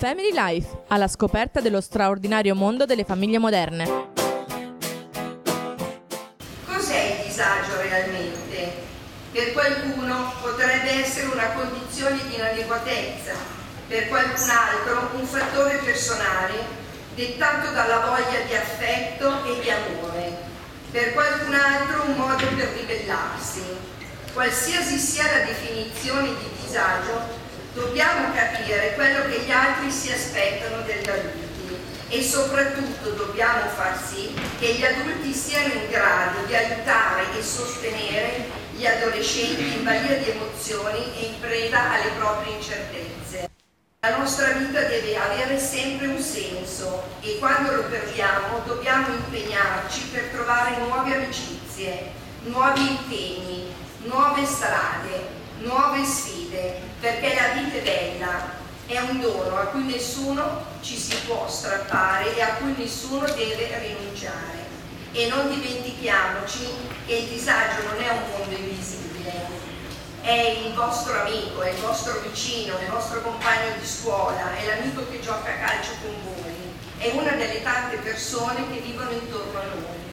Family Life, alla scoperta dello straordinario mondo delle famiglie moderne. Cos'è il disagio realmente? Per qualcuno potrebbe essere una condizione di inadeguatezza, per qualcun altro un fattore personale dettato dalla voglia di affetto e di amore, per qualcun altro un modo per ribellarsi. Qualsiasi sia la definizione di disagio, dobbiamo capire quello che gli altri si aspettano dagli adulti e soprattutto dobbiamo far sì che gli adulti siano in grado di aiutare e sostenere gli adolescenti in balia di emozioni e in preda alle proprie incertezze. La nostra vita deve avere sempre un senso e quando lo perdiamo dobbiamo impegnarci per trovare nuove amicizie, nuovi impegni, nuove strade, nuove sfide, perché la vita è bella, è un dono a cui nessuno ci si può strappare e a cui nessuno deve rinunciare. E non dimentichiamoci che il disagio non è un mondo invisibile, è il vostro amico, è il vostro vicino, è il vostro compagno di scuola, è l'amico che gioca a calcio con voi, è una delle tante persone che vivono intorno a noi.